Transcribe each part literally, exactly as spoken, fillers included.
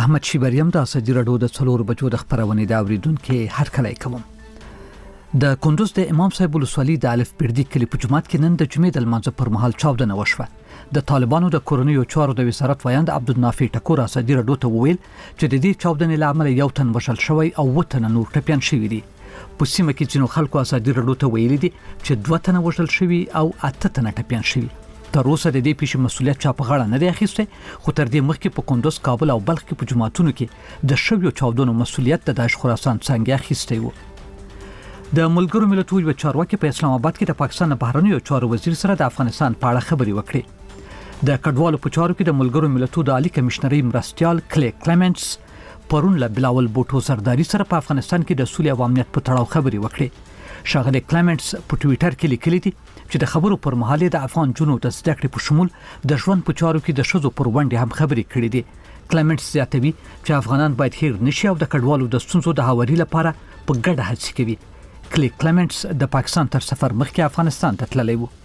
احمد شیبریم د ازادي راډیو د څلور بجو د خبرونې د اوریدونکو هر کله کوم د کندوز د امام صاحب ولسوالۍ د الف پردي کلی په جماعت کې نن د جمعې د لمانځه پر مهال چاودنه وشوه د طالبانو د کورنیو چارو د وزارت وایند عبدالنافع ټکور ازادي راډیو ته وویل چې د دې چاودنې لامل یو تن وشل شوی او وتن نور ټپيان شوی دي په سیمه کې ځینو خلکو ازادي راډیو ته ویلي دي چې دوه تن وشل شوی او اته تن ټپيان شوی تر اوسه د دې پیښې مسولیت چا په غاړه نه دی اخیسته خو تر دې مخکې په کندوز کابل او بلخ کې په جماعتونو کې د شویو چاودنو مسولیت د داعش خراسان څنګه اخیسته وو د ملګرو ملتونو یو چارواکي په اسلام آباد کې د پاکستان بهرنیو چارو وزیر سره د افغانستان په اړه خبرې وکړې د کډوالو په چارو کې د ملګرو ملتونو د عالی کمشنري مرستيال کلی کلیمنټس پرون له بلاول بوټو سرداري سره په افغانستان کې د سولې او امنیت په تړاو خبرې وکړې شاغلی کلیمنټس په ټوئیټر کې لیکلي دي چې د خبرو پر مهال د افغان جنو د زده کړې په شمول د ژوند په چارو کې د شذو پر وړاندې هم خبرې کړې دي کلیمنټس زیاتوي چې افغانان باید هیر نشي او د کډوالو د ستونزو د هواري لپاره په ګډه هڅې کوي کلی کلیمنټس د پاکستان تر سفر مخکې افغانستان ته تللی وو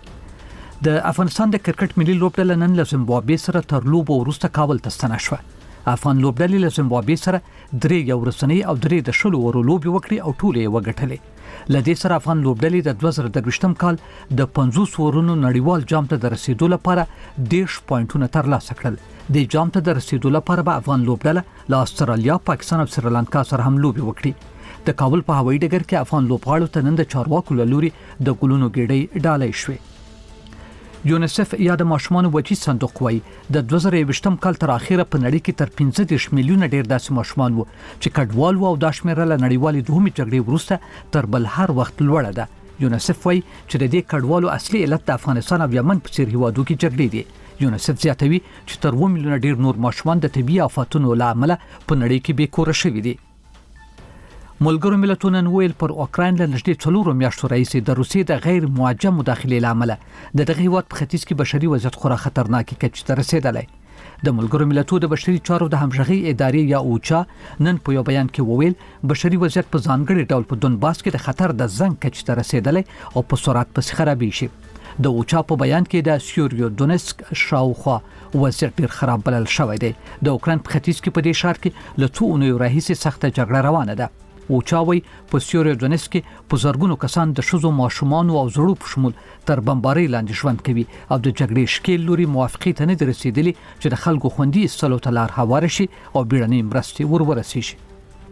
د افغانستان د کرکټ ملي لوبډله نن له زیمبابوې سره تر لوبو وروسته کابل ته ستنه شوه افغان لوبډلې له زیمبابوې سره درې یو رسنۍ او درې د شلو ورو لوبي وکړي او ټولې یې وګټلې لدې سره افغان لوبډلې د دوه زره درویشتم کال د پنځوس ورونو نړیوال جام ته د رسیدو لپاره دیش پوینټونه ترلاسه کړل د جام ته د رسیدو لپاره به افغان لوبډله له استرالیا پاکستان او سریلانکا سره هم لوبي وکړي د کابل په هوایي ډګر کې افغان لوبغاړو ته نن د چارواکو له لوري د ګلونو ګېډۍ ډالۍ شوې یونیسف یا د ماشومان وچی صندوق وای د دوه زره یوویشتم کال تر اخره په نړۍ کې تر پنځه دېرش میلیونه ډیر داسې ماشومان وو چې کډوال وو او د شمیره له نړیوالې دوهمې جګړې وروسته تر بل هر وخت لوړه ده یونیسف وای چې د دې کډوالو اصلي علت د افغانستان او یمن په څیر هیوادو کې جګړې دي یونیسف زیاتوي چې تر اووه میلیونه ډیر نور ماشومان د طبي آفاتونو له امله په نړۍ کې بې کوره شوي دي ملګرو ملتونو نن ویل پر اوکراین له نږدې څلورو میاشتو راهیسې د روسیې د غیر موجه مداخلې له امله د دغه هیواد په ختیځ کې بشري وضعیت خورا خطرناکې کچې ته رسېدلی د ملګرو ملتونو د بشري چارو د همغږۍ ادارې یا اوچا نن په یو بیان کې وویل بشري وضعیت په ځانګړي ډول په دونباس کې د خطر د زنګ کچې ته رسېدلی او په سرعت پسې خرابې شي د اوچا په بیان کې د سیوریو دونسک شاوخوا وضعیت ډیر خراب بلل شوی دی د اوکراین په ختیځ کې په دې ښار کې له څو اونیو راهیسې سخته جګړه روانه ده اوچاوي په سیوریو دونسک په زرګونو کسان د شذو ماشومان او زړو په شمول تر بمبارۍ لاندې ژوند کوي او د جګړې شکیل لوري موافقې ته نه رسیدلي چې د خلکو خوندي استلو تلار هوار شي او بیړنۍ مرستې ورورسي شي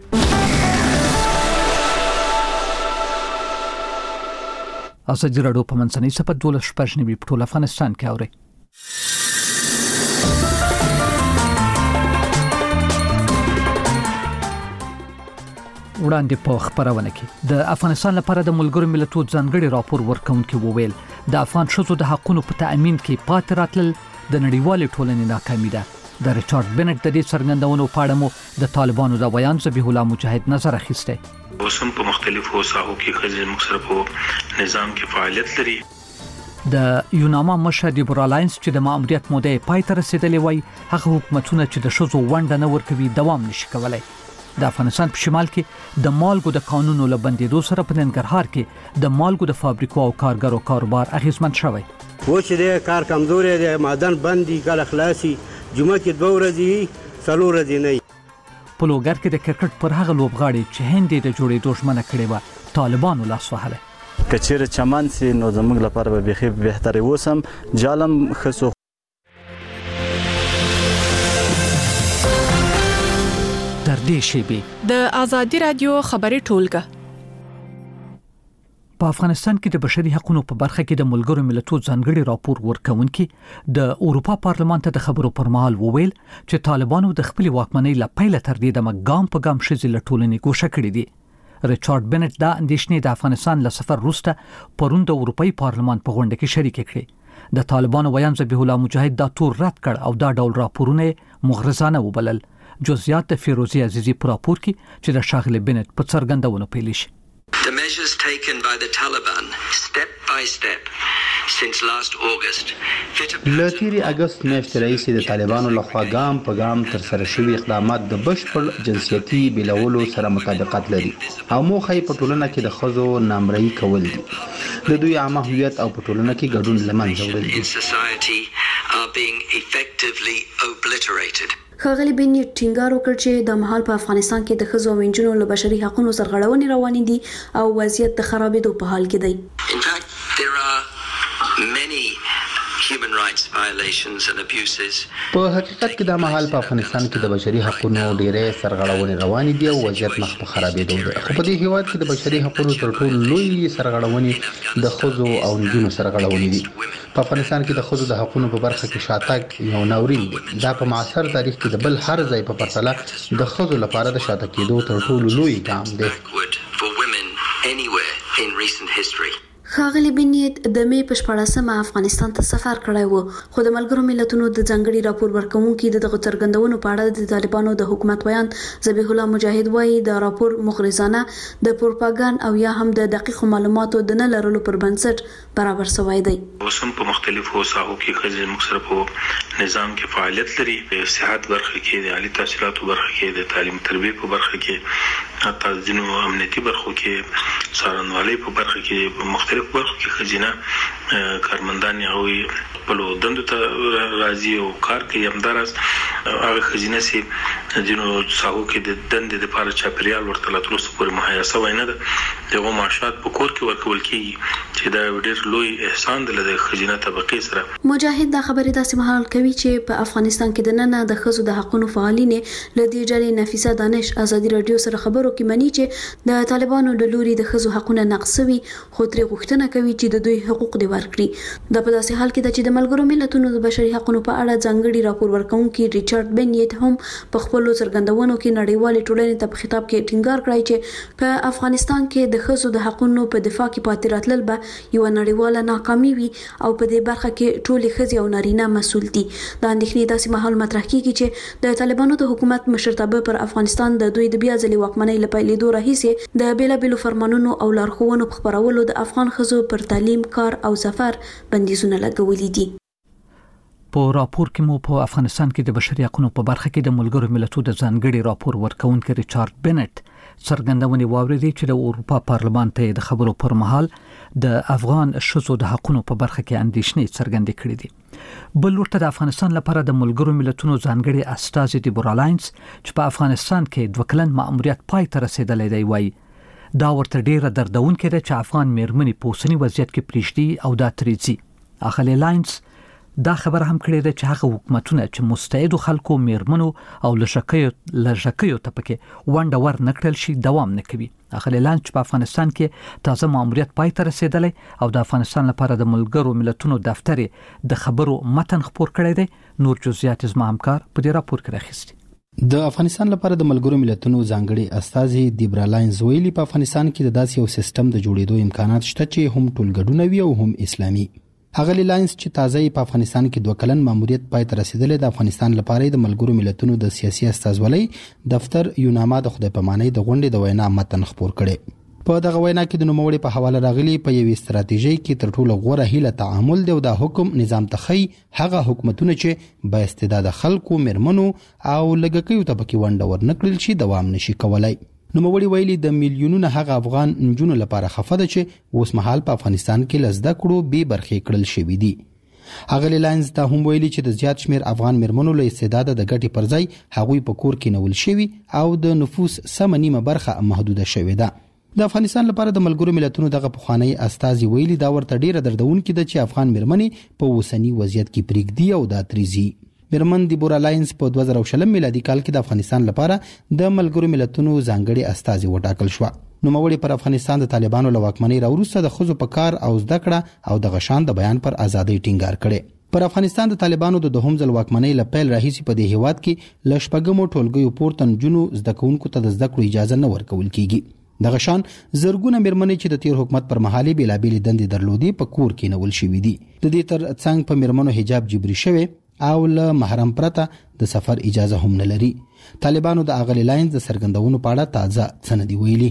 ازادي راډیو په منځنۍ سپه دولس شپږ نیمې په ټول افغانستان کې اوري وړاندې په خبرونه کې د افغانستان لپاره د ملګرو ملتونو ځانګړي راپور ورکونکي وویل د افغان شذو د حقوقو په تأمین کې پاتې راتلل د نړیوالې ټولنې ناکامي ده د ریچارډ بنټ د دې څرګندونو په اړه مو د طالبانو د بیان ذبیح الله مجاهد نظر اخیسته اوسم په مختلفو ساحو کې خځې مصرفو نظام کې فعالیت لري د یوناما مشر دیبرالاینس چې د ماموریت موده پای ته رسیدلی وای هغه حکومتونه چې د شذو ونډه نه ورکوي دوام نشي کولای د افغانستان په شمال کې د مالګو د قانونو له بندیدو سره په ننګرهار کې د مالګو د فابریکو او کارګرو کاروبار اغیزمن شوی و چې د کار کمزوري د معدن بندي کله خلاصي جمعه کې دوه ورځې څلور ورځې نه په لوګر کې د کرکټ پر هغه لوبغاړي چې هند د جوړېدو ژمنه کړې و طالبانو لاس وهله کچېر چمن سي نو زموږ لپاره به بخي بهتري وسم جالم خصو در دې شیبې د ازادي رادیو خبري ټولګه په افغانستان کې د بشري حقوقو په برخه کې د ملګرو ملتونو ځانګړي راپور ورکونکي د اروپا پارلمان ته د خبرو پر مهال وویل چې طالبانو د خپل واکمنۍ لپاره تر دې د ګام په ګام شذ له ټولنې ګوښه کړې دي ریچارډ بنټ دا اندیشنې د افغانستان له سفر وروسته پرون د اروپאי پارلمان په غونډه کې شریک کړې د طالبانو ویان ذبیح الله مجاهد دا تور رد کړ او دا ډول راپورونه مغرضانه وبلل جزئیات د فیروزی عزیزی پر راپور کې چې د شاغلی بنټ په څرګندونو پیل شي The measures taken by the Taliban step by step since last August لتیری اگست میاشتې راهیسې د طالبانو لخوا ګام په ګام تر سره شوي اقدامات د بشپړ جنسیتي بیلولو سره مطابقت لري او موخه یې په ټولنه کې د ښځو نامرئي کول دي د دوی عامه هویت او په ټولنه کې ګډون له منځه وړل دي ښاغلي بني ټینګار وکړ چې د مهال په افغانستان کې د ښځو او نجونو له بشري حقوقو سرغړونې روانې دي او وضعیت د خرابېدو په حال کې دی. In fact, there are many human rights violations and abuses. په حقیقت کې د مهال په افغانستان کې د بشري حقوقو ډېرې سرغړونې روانې دي او وضعیت مخ په خرابېدو دی. خو په دې هیواد کې د بشري حقوقو تر ټولو لوی سرغړونې د ښځو او نجونو سرغړونې دي. په افغانستان کې د ښځو د حقوقو په برخه کې شاتګ یو ناورین دی. دا په معاصر تاریخ کې د بل هر ځای په پرتله د ښځو لپاره د شاته کېدو تر ټولو لوی ګام دی. For women anywhere in recent history. ښاغلي بنیت د مې په شپاړسمه افغانستان ته سفر کړی و، خو د ملګرو ملتونو د ځانګړي راپور ورکوونکي د دغه څرګندونو په اړه د طالبانو د حکومت بیان ذبیح الله مجاهد وایي د راپور مغرضانه، د پروپاګاندا او یا هم د دقیقو معلوماتو د نه لرلو پر بنسټ برابر شوی دی. اوسم په مختلفو ساحو کې ښځې مصرف په نظام کې فعالیت لري، په صحت برخه کې، د عالی تحصیلاتو برخه کې، د تعلیم تربیه په برخه کې، حتی ځینو امنیتي برخو کې، څارنوالۍ په برخه کې، مختلف برخو کې ښځینه کارمندان هغوی خپلو دندو ته راځي او کار کوي. همداراز هغه ښځینه چې ځینو ساحو کې د دندې دپاره چاپېریال ورته لا تر اوسه پورې مهیا شوی نه ده، د هغو معاشات په کور کې ورکول کېږي چې دا یو ډېر لوی احسان دی له د ښځینه طبقې سره. مجاهد دا خبرې داسې مهال کوي چې په افغانستان کې د ننه د ښځو د حقوقو فعالین له دې ډلې نفیسه دانش ازادي رادیو سره خبرو کې مني چې د طالبانو د لوري د ښځو حقوقونه نقض شوي، خو ترې غوښتنه کوي چې د دوی حقوق دې ورکړي. دا په داسې حال کې ده چې د ملګرو ملتونو د بشري حقوقو په اړه ځانګړي راپور ورکوونکي ریچارډ بنیت هم په خپلو څرګندونو کې نړیوالې ټولنې ته په خطاب کې ټینګار کړی چې په افغانستان کې د ښځو د حقوقو په دفاع کې پاتې راتلل به یو نړیواله ناکامي وي او په دې برخه کې ټولې ښځې او نارینه مسؤل دي. دا اندېښنې داسې مهال مطرح کیږي چې د طالبانو د حکومت مشرتابه پر افغانستان د دوی د بیا ځلې واکمنۍ له پیلېدو راهیسې د بیلابېلو فرمانونو او لارښوونو په خپرولو د افغان ښځو پر تعلیم، کار او سفر بندیزونه لګولي دي. په راپور کې مو په افغانستان کې د بشري حقوقو په برخه کې د ملګرو ملتونو د ځانګړي راپور ورکوونکي ریچارډ بنټ څرګندونې واوریدې چې د اروپا پارلمان ته د خبرو پر مهال د افغان ښځو د حقوقو په برخه کې اندېښنې څرګندې کړې دي. بل ورته د افغانستان لپاره د ملګرو ملتونو ځانګړي استازي دیبورا لاینز چې په افغانستان کې دوه کلن مأموریت پای ته رسیدلی دی وایي دا ورته ډیره دردونکې ده چې افغان میرمنې په اوسني وضعیت کې پریږدي او دا ترې ځي. اخلي لاینز دا خبر هم کړی دی چې هغه حکومتونه چې مستعدو خلکو، میرمنو او لژکیو لژکیو ته پکې ونډه ور نکړل شي دوام نه کوي. اخلي لاینز چې په افغانستان کې تازه مأموریت پای ته رسیدلی او د افغانستان لپاره د ملګرو ملتونو دفتر د خبرو متن خپور کړی دی. نور جزئیات زما همکار په دې راپور کې راخیستي. د افغانستان لپاره د ملګرو ملتونو ځانګړي استازي دیبرا لاینز ویلي په افغانستان کې د داسې یو سیستم د جوړېدو امکانات شته چې هم ټولګډونه وي او هم اسلامي. هغه لاینز چې تازه په افغانستان کې دوه کلن ماموریت پای ته رسیدلی د افغانستان لپاره د ملګرو ملتونو د سیاسي استازولۍ دفتر یوناما د خدای پامانۍ د غونډې د وینا متن خپور کړي. په دغه وینا کې د نوموړي په حواله راغلي په یوې ستراتیژۍ کې تر ټولو غوره هیله تعامل دی او د حکم نظام تخی هغه حکومتونه چې با استعداد خلکو، میرمنو او لږکیو ته پکې ونډه ورنکړل شي دوام نشي کولای. نوموړي ویلي د میلیونونو هغه افغان نجونو لپاره خفه ده چې اوس مهال په افغانستان کې لزده کړو به برخې کړل شوې دي. هغه لاینز ته هم ویلي چې د زیات شمیر افغان میرمنو له استعداد د ګټې پر ځای هغوی په کور کې نول شوي او د نفوس سم نیمه برخه محدوده شوې ده. د افغانستان لپاره د ملګرو ملتونو دغه پخوانی استازي ویلي دا ورته ډیره دردونکې ده چې افغان میرمنې په اوسني وضعیت کې پریږدي او دا تریزي. میرمن دیبورا لاینز په دوه زره شل میلادي کال کې د افغانستان لپاره د ملګرو ملتونو ځانګړي استازي وټاکل شو. نوموړي پر افغانستان د طالبانو له واکمنۍ راوروسته د ښځو په کار او زده کړه او د غشان د بیان پر ازادۍ ټینګار کړي. پر افغانستان د طالبانو د دوهم ځل واکمنۍ له پیل راهیسې په دې هیواد کې له شپږمو ټولګیو پورته نجونو زده کوونکو ته د زده کړو اجازه نه ورکول کیږي. د غشان زرګونه میرمنې چې د تیر حکومت پر مهال بیلابېلې دندې درلودې په کور کې نول شوې دي. د دې تر څنګ په میرمنو حجاب جبري شوی او له محرم پرته د سفر اجازه هم نه لري. طالبانو د اغلی لاینز د سرګندونو په اړه تازه څه دی ویلي.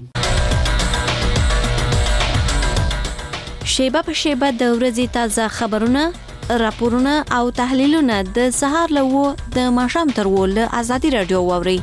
شیبه په شیبه د ورځې تازه خبرونه، راپورونه او تحلیلونه د سهار له و د ماښام تر و له ازادي رادیو واوري.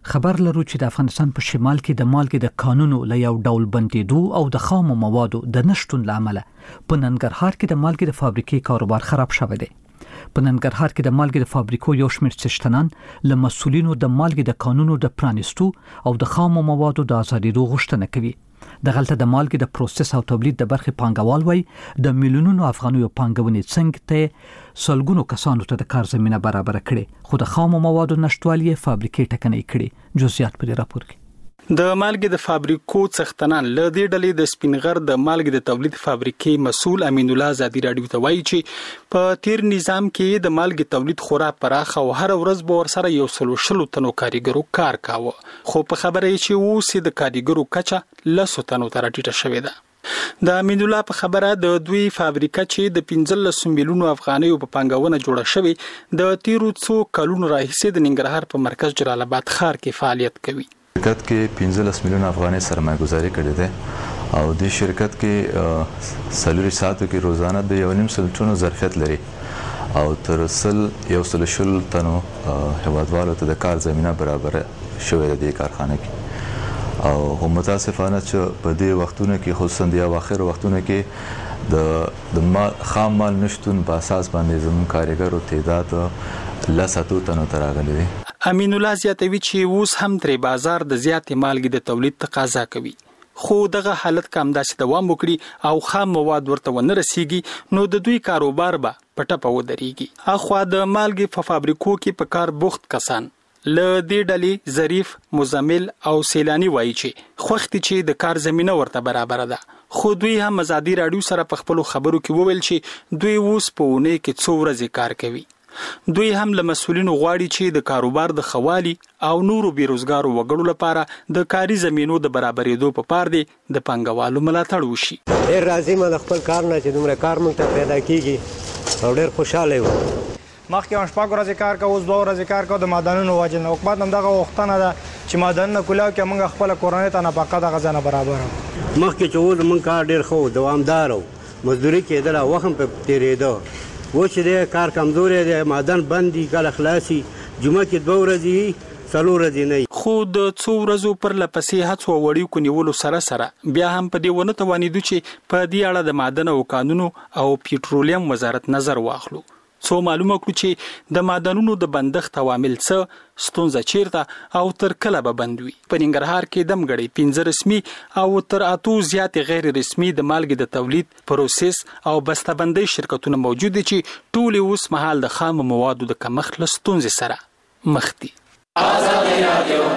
خبر لرو چې د افغانستان په شمال کې د مالګې د قانونو له یو ډول بندیدو او د خامو موادو د نشټون لامل په ننګرهار کې د مالګې د فابریکې کاروبار خراب شوی دی. په ننګرهار کې د مالګې د فابریکو یو شمېر څښتنان له مسولینو د مالګې د قانونو د پرانیستو او د خامو موادو د ازادېدو غوښتنه کوي. د غلطه د مالګې د پروسس او تولید د برخې پانګوال وای د میلیونونو افغانیو پانګونې څنګه ته سلګونو کسانو ته د کار زمينه برابر کړي، خو د خامو موادو نشټوالي فابریکې ټکنۍ کړي. جزئیات په دې راپور کې. د مالګې د فابریکو څښتنان له دې ډلې د سپینغر د مالګې د تولید فابریکې مسول امین الله ازادي راډیو ته وایي چې په تیر نظام کې د مالګې تولید خورا پراخه او هر ورځ به ورسره یو سلو شلو تنو کاریګرو کار کاوه، خو په خبره یې چې اوس د کاریګرو کچه لسو تنو ته راټیټه شوې ده. د امین الله په خبره د دوی فابریکه چې د پنځلس میلیونو افغانیو په پانګونه جوړه شوې د تیرو څو کلونو راهیسې د ننګرهار په مرکز جلال آباد ښار کې فعالیت کوي. شرکت کې پنځلس میلیون افغانۍ سرمایه گذاري کړې ده او د شرکت کې سلوري ساعتو کې روزانه د یو نیم سل ټنو ظرفیت لري او تر سل یو سل شل تنو هیوادوالو ته د کار زمينه برابر شوې ده د کارخانه کې او هم متاسفانه چې په دې وختونو کې خصوصا د اواخر وختونو کې د د مال خام مال نشټون په اساس باندې زموږ کارګرو تعداد لساتو تنو ته راغلي دي. امین الله زیاتوي چې اوس هم ترې بازار د زیاتې مالګې د تولید تقاضا کوي، خو دغه حالت کم داسې دوام وکړي او خام مواد ورته ونه رسیږي نو د دوی کاروبار به په ټپه ودرېږي. اخوا د مالګې په فابریکو کې په کار بوخت کسان له دې ډلې ظریف، مزمل او سیلانی وایي چې خوښتي چې د کار زمينه ورته برابر ده، خو دوی هم ازادي راډیو سره په خپل خبرو کې وویل چې دوی اوس په اونۍ کې څو ورځې کار کوي. دوی هم له مسولینو غواړي چې د کاروبار د خوالي او نورو بیروزګارو وګړو لپاره د کاري زمينو د برابرېدو په پار دي د پانګوالو ملاتړ وشي. ډېر راضي مله خپل کار نه چې دومره کار مونږ ته پیدا کیږي او ډېر خوشاله یم. مخکې هم شپږ ورځې کار کوو، اوس دوه ورځې کار کوو د معدنونو وجه نه. حکومت هم دغه غوښتنه ده چې معدنونه کولاو کړي، موږ خپله کورنۍ ته نفقه دغه ځای نه برابره کړو. مخکې چې و زمونږ کار ډېر ښه و، دوامدار و، مزدوري کېدله، وخت هم په تېرېده. و چې دی کار کمزوری دی، معدن بند دي، کله خلاصي، جمعه کې دوه ورځې وي، څلور ورځې نه وي. خو د څو ورځو پر لپسې هڅو او وړیکو نیولو سره سره بیا هم په دې ونه توانېدو چې په دې اړه د معدن او قانونو او پیټرولیم وزارت نظر واخلو، څو معلومه کړو چې د معدنونو د بندښت عوامل څه، ستونزه چیرته او تر کله به بند وي. په ننګرهار کې دمګړی پنځه رسمي او تر اتو زیاتې غیر رسمي د مالګې د تولید، پروسس او بسته‌بندۍ شرکتونه موجود دي چې ټول اوس مهال د خام موادو د کمښت له ستونزې سره مخ دي. ازادي راډیو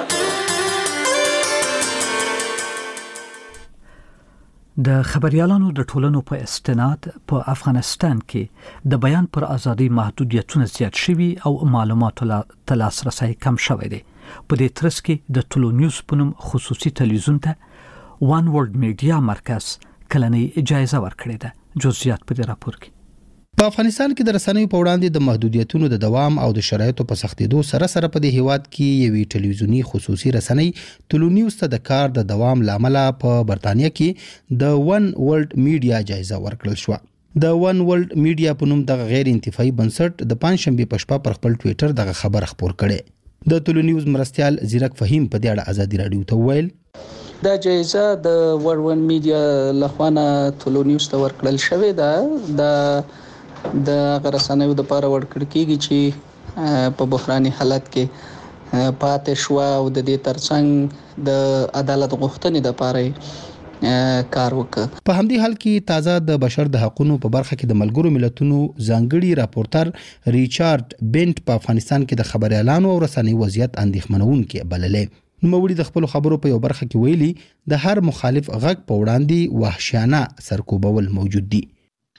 د خبريالانو د ټولنو په استناد په افغانستان کې د بیان پر ازادي محدودیتونه زیات شوي او معلوماتو ته لاسرسی کم شوی دی. په دې ترڅ کې د ټولو نیوز په نوم خصوصي تلویزیون ته وان ورلد میډیا مرکز کلنۍ جایزه ورکړې ده. جزئیات په دې راپور کې. په افغانستان کې د رسنیو په وړاندې د محدودیتونو د دوام او د شرایطو په سختېدو سره سره په دې هیواد کې یوې ټلویزیونی خصوصي رسنۍ ټولو نیوز ته د کار د دوام لامل په برتانیا کې د ون ورلد میډیا جایزه ورکړل شو. د ون ورلد میډیا په نوم د غیر انتفاعي بنسټ د پنځشنبه په شپه پر خپل ټوئیټر دغه خبر خپور کړي. د ټولو نیوز مرستيال زیرک فهیم په دې اړه ازادي راډیو ته ویل دا جایزه د ون ورلد میډیا لخوا ټولو نیوز ته ورکړل شوې ده. د د غرسانو د پاره ورکړ کیږي چې په بحراني حالت کې پاتې شو او د دې ترڅنګ د عدالت غوښتنې د پاره کار وکړ. په همدې حال کې تازه د بشر د حقوقو په برخه کې د ملګرو ملتونو ځانګړي راپورټر ریچارډ بنت په افغانستان کې د خبريالانو او رسنیو وضعیت اندېښمنونکې بللې. نوموړي د خپل خبرو په یو برخه کې ویلي د هر مخالف غږ په وړاندې وحشیانه سرکوبول موجود دي.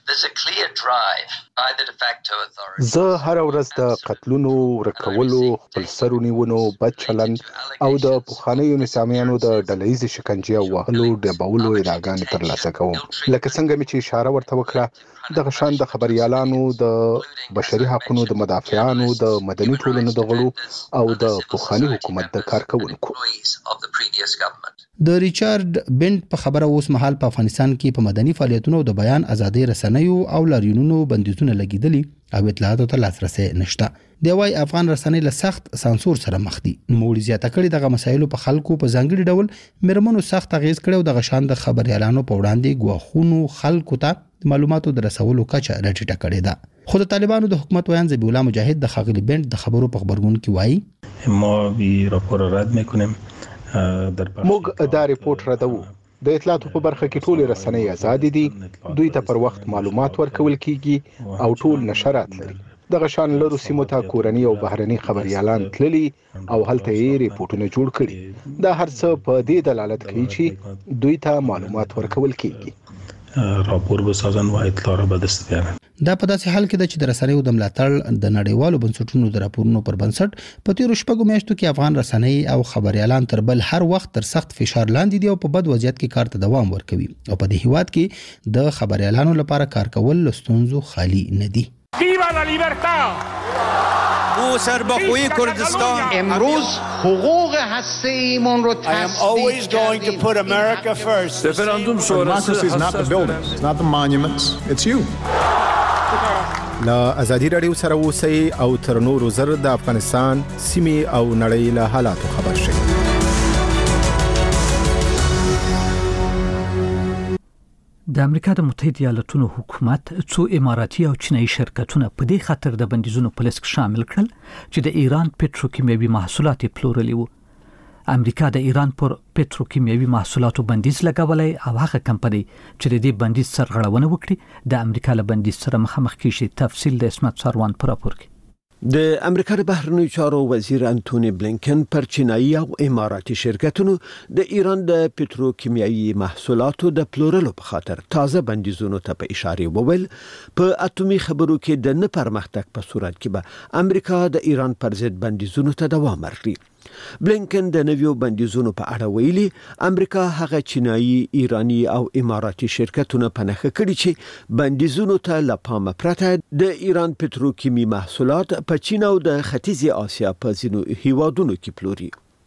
زه هر ورځ د قتلونو، ورکولو، خپل سر ونیونو، بد چلند او د پخوانیو نظامیانو د ډلهییز شکنجې او وهلو ډبولو ادعاګانې ترلاسه کوم. لکه څنګه مې چې اشاره ورته وکړه، دغه شان د خبريالانو، د بشري حقوقو د مدافعانو، د مدني ټولنو د غړو او د پخواني حکومت د کارکونکو. د ریچارډ بنت په خبره اوس مهال په افغانستان کې په مدني فعالیتونو د بیان ازادي رسنیو او لاریونونو بندیزونه لګیدلي او اطلاعاتو ته لاسرسي نشته. دی وايي افغان رسنۍ له سخت سانسور سره مخ دي. نوموړي زیاته کړې دغه مسایلو په خلکو په ځانګړي ډول میرمنو سخت اغیز کړي او د غشان د خبريالانو په وړاندې ګواښونو خلکو ته معلوماتو د رسولو کچه راټیټه کړې ده. خو د طالبانو د حکومت ویان ذبیح الله مجاهد د خاغلی بنت د خبرو په خبرګون کې وایي ما وی راپور رد میکنیم. موږ دا ریپورت ردو. د اطلاعاتو په برخه کې ټول رسنۍ آزاد دي. دوی ته پر وخت معلومات ورکول کیږي او ټول نشرات لري. د غشان لرو سیمو ته کورنی او بهرني خبريالان تللي او هلته یې ریپورتونه جوړ کړي. دا هر څه په دې دلالت کوي چې دوی ته معلومات ورکول کیږي. راپور بسازن و اطلاع را به دست بیارن. دا په داسې حال کې ده چې د رسنیو د ملاتړ د نړیوالو بنسټونو د راپورونو پر بنسټ په تیرو شپږو میاشتو کې افغان رسنۍ او خبريالان تر بل هر وخت تر سخت فشار لاندې دي او په بد وضعیت کې کار ته دوام ورکوي او په دې هیواد کې د خبريالانو لپاره کار کول له ستونزو خالی نه دي. Viva la libertad! او سربخوی کردستان امروز حقوق هسته‌ایمون رو تثبیت کردیم. Referendum sonrası is not the buildings, it's not the monuments, it's you. لا ازادي رادیو سره اوسئ او تر نورو زر د افغانستان سیمې او نړۍ له حالاتو خبر شئ. د امریکا د متحده ایالاتونو حکومت څو اماراتي او چینایي شرکتونه په دې خاطر د بندیزونو په لیست کې شامل کړل چې د ایران پټروکیمیاوي محصولات پلورلي وو. امریکا د ایران پر پټروکیمیاوي محصولاتو بندیز لګولای او هغه کمپنۍ چې د دې بندیز سرغړونه وکړي د امریکا له بندیز سره مخامخ کیږي. تفصیل د اسمت سروان پر راپور کې. د امریکا د بهرنیو چارو وزیر انټونی بلینکن پر چینایي او اماراتي شرکتونو د ایران د پټروکیمیاوي محصولاتو د پلورلو په خاطر تازه بندیزونو ته په اشاره وویل. په اتومي خبرو کې د نه پرمختګ په صورت کې به امریکا د ایران پر ضد بندیزونو ته دوام ورکړي. بلینکن د نویو بندیزونو په اړه ویلي امریکا هغه چینایي، ایرانی او اماراتي شرکتونه پنهخه کړي چې بندیزونو ته لپامه پرته د ایران پټروکیمی محصولات په چین او د ختیځې آسیا په ځینو هیوادونو کې پلوري.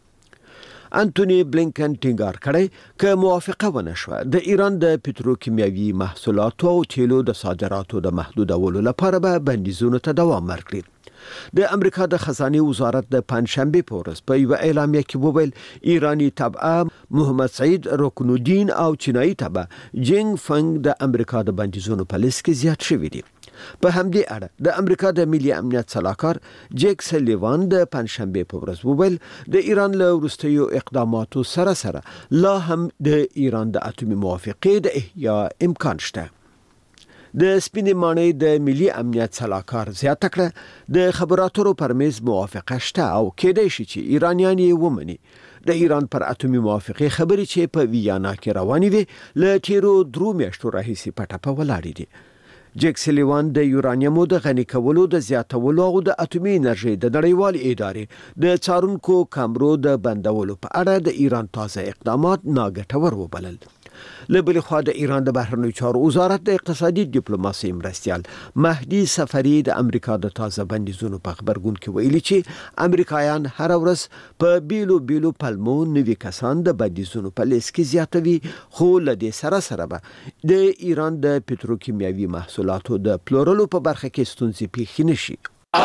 انټونی بلینکن ټینګار کړی چې موافقه ونه شوه د ایران د پټروکیمیاوي محصولاتو او تیلو د صادراتو د محدودولو لپاره به بندیزونو ته دوام ورکړي. د امریکا د خزانه وزارت د پنځشنبه په ورځ په یو اعلامیه کې وویل ایرانی تبعه محمد سعید رکنالدین او چینایي تبعه جینګ فنګ د امریکا د بندیزونو په لیست کې زیات شوي دي. په همدې اړه د امریکا د ملي امنیت صلاحکار جیک سلیوان د پنځشنبه په ورځ وویل د ایران له وروستیو اقداماتو سره سره لا هم د ایران د اتومي موافقې د احیا امکان شته. د سپینې ماڼۍ د ملي امنیت صلاحکار زیاته کړه د خبراتو پر میز موافقه شته او کېدای شي چې ایرانیان یې ومني. د ایران پر اتومي موافقې خبرې چې په ویانا کې روانې وي له تیرو درو میاشتو راهیسې پټه په ولاړې دي. جیک سلیوان د یورانیمو د غني کولو د زیاتولو او د اتومي انرژي د نړیوال ادارې د څارونکو کامرو د بندولو په اړه د ایران تازه اقدامات ناګټور وبلل. له بل خوا د ایران د بهرنیو چارو وزارت د اقتصادي ډیپلوماسي مرستیال مهدي سفری د امریکا د تازه بندیزونو په خبرګون کې ویلي چې امریکایان هر ورځ په بیلو بیلو پلمو نوي کسان د بندیزونو په لیست کې زیاتوي. خو له دې سره سره به د ایران د پټروکیمیاوي محصولاتو د پلورلو په برخه کې ستونزې پیښ نشي.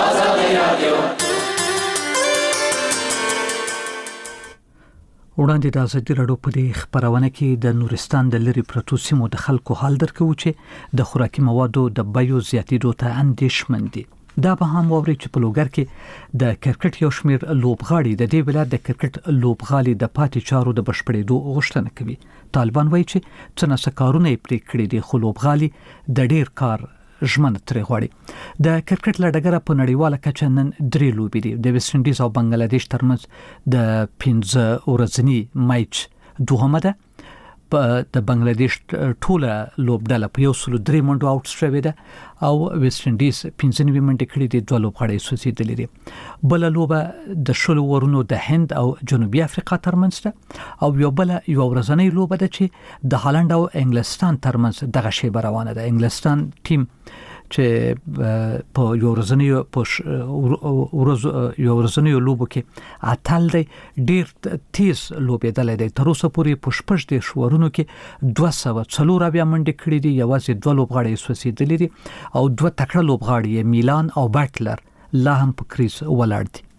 وړاندې د ازادي راډیو په دې خبرونه کې د نورستان د لری پروتو سیمو د خلکو حال درکو چې د خوراکي موادو د بیو زیاتېدو ته اندېښمن دي. دا به هم ووري چې په لوګر کې د کرکټ یو شمیر لوبغاړي د دې ولایت د کرکټ لوبغالي د پاتې چارو د بشپړېدو غوښتنه کوي. طالبان وایي چې څنګه سکارونه یې پرې کړی دي خو لوبغالي د ډیر کار ژمنه ترې غواړي. د کرکټ لړګره په نړیواله کچه نن درې لوبې دي. د ویسټ انډیز او بنگلاديش ترمنځ د پنځه ورځنی میچ دوهمه ده. د بنگلاديش ټوله لوبډله په یو سل درې منډو آوټ شوې ده او ویسټ انډیز پنځه نوي منډې کړې دي. دوه لوبغاړي سوځېدلي دي. بل لوبه د شلو ورونو د هند او جنوبي افریقا ترمنځ ده او یو بل یو ورځنی لوبه ده چې د هالند او انګلستان ترمنځ دغه شی روانه ده. انګلستان ټیم چې په یو ورځنی په ورځ یو ورځنی لوبو کې اتل دی ډیر تیز لوبېدل دی تر اوسه پورې په شپږ د شورونو کې دوه سوه څلور بیا منډې کړې دي یوازې دوه لوبغاړي یې سوځېدلي دي او دوه تکړه لوبغاړي میلان او بټلر لا هم په کریز ولاړ دي.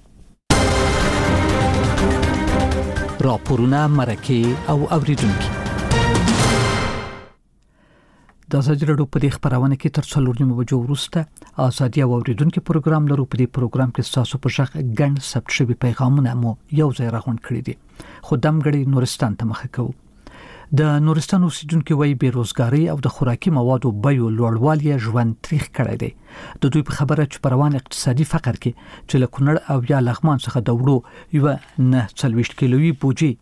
راپورونه مرکه او اوریدونکي د ازادي راډیو په دې خبرونه کې تر څلور نیمو بجو وروسته ازادي او اوریدونکو پروګرام لرو. په دې پروګرام کې تاسو په شخ ګڼ ثبت شوي پیغامونه مو یو ځای راغونډ کړي دي. خو دمګړي نورستان ته مخه کوو. د نورستان اوسیدونکو وایي بیروزګاری او د خوراکي موادو بیو لوړوالی ژوند تریخ کړی دی. د دوی په خبره چې په روان اقتصادي فقر کې چې له کونړ او یا لغمان څخه د وړو یو نه څلوېښت کیلوي